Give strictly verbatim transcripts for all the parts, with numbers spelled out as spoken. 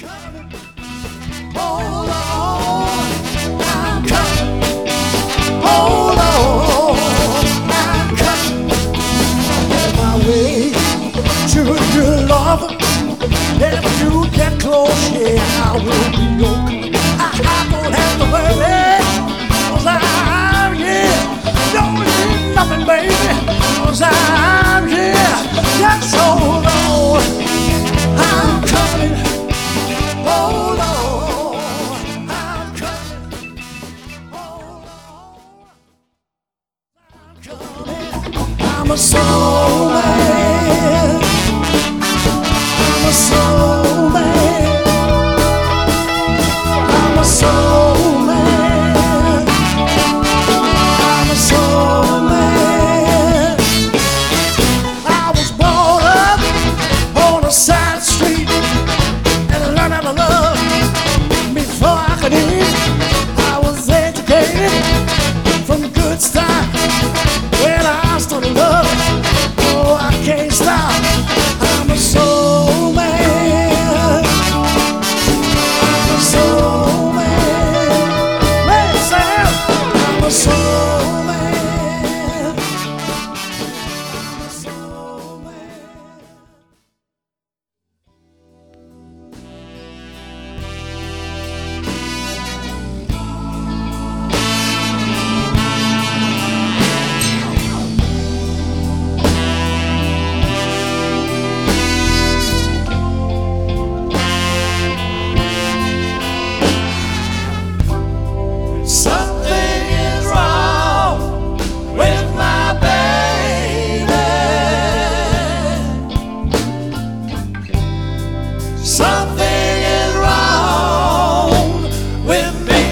Hold on, I'm coming. Hold on, I'm coming. On my way to your love. If you get close, yeah, I will be your. I, I don't have to worry, 'cause I'm here. Don't need nothing, baby, 'cause I'm here. Just hold on, I'm coming. Hold on, I'm coming. Hold on, I'm coming. I'm a soul man. I'm a soul man. I'm a soul man. I'm a soul man. I was brought up on a side street and learned how to love before I could eat. I was educated from good start. When I started love, oh, I can't stop. I'm a soul man. I'm a soul man. Listen, I'm a soul man. I'm a soul man. Something is wrong with my baby. Something is wrong with me.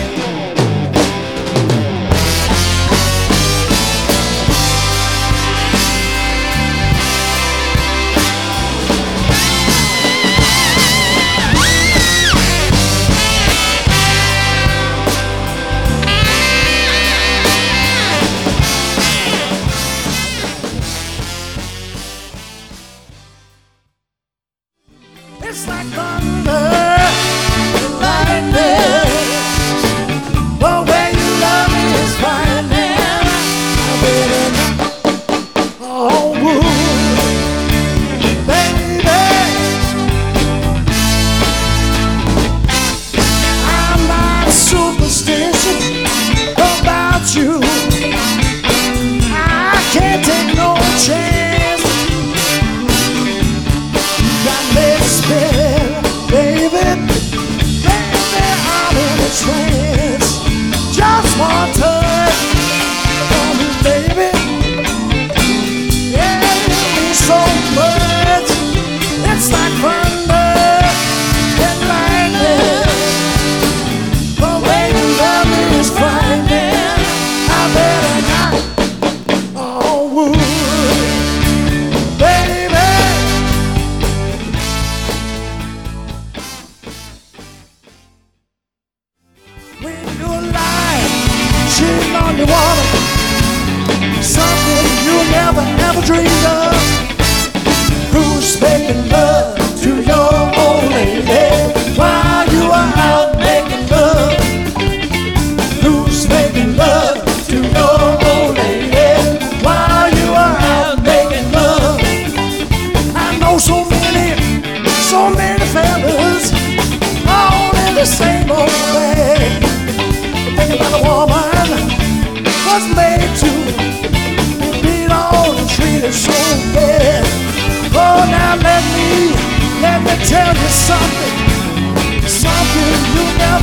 It's like thunder and lightning. The way you love me is frightening. I've been oh, baby. I'm not superstitious about you. I can't take no chance. Got me spinning, baby. Baby, I'm in a trance. Just one touch from you, baby. Yeah, you mean so much. It's like thunder and lightning. The way you love me is frightening. I better not. Oh, baby. When you're lying, cheating on your woman, something you never ever dreamed of. Who's making love to your old lady while you are out making love? Who's making love to your old lady while you are out making love? I know so many, so many fellas, all in the same old thing. Think about a woman was made to be beat on and treated so bad. Oh, now let me, let me tell you something, something you never